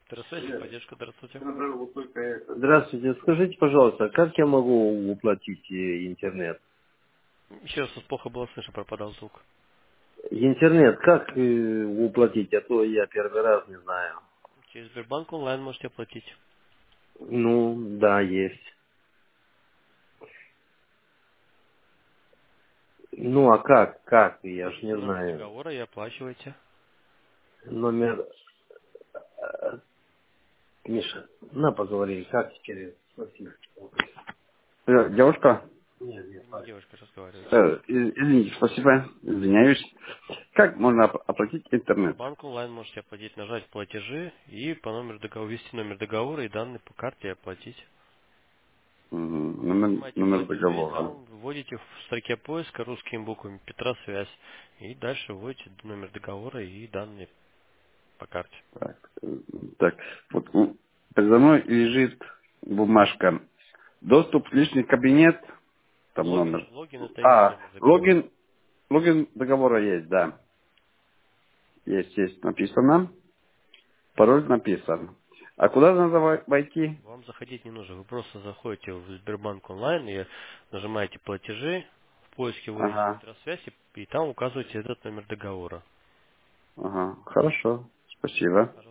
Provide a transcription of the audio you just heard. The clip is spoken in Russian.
Здравствуйте, поддержка, здравствуйте. Здравствуйте, скажите, пожалуйста, как я могу уплатить интернет? Еще раз вас плохо было слышно, пропадал звук. Интернет, как уплатить, а то я первый раз не знаю. Через Сбербанк онлайн можете оплатить. Ну, да, есть. Ну, а как, я ж Вводите не номер знаю. договора и оплачиваете. Номер, Миша, на поговори, как теперь? Спасибо. Девушка, Нет, Не Вася. девушка, разговаривайте. извините, спасибо, извиняюсь. Как можно оплатить интернет? Сбербанк онлайн можете оплатить, нажать платежи и по номеру договора, ввести номер договора и данные по карте и оплатить. Нажимаете Номер платежи, договора. там вводите в строке поиска русскими буквами Петра связь. И дальше вводите номер договора и данные по карте. Так, так, вот передо мной лежит бумажка. Доступ в личный кабинет, там Логин, номер. логин это и есть А, номер договора. логин договора есть, да. Есть написано. Пароль написан. А куда надо войти? Вам заходить не нужно. Вы просто заходите в Сбербанк онлайн и нажимаете платежи, в поиске вводите Ага, Петросвязь и там указываете этот номер договора. ага, хорошо, спасибо.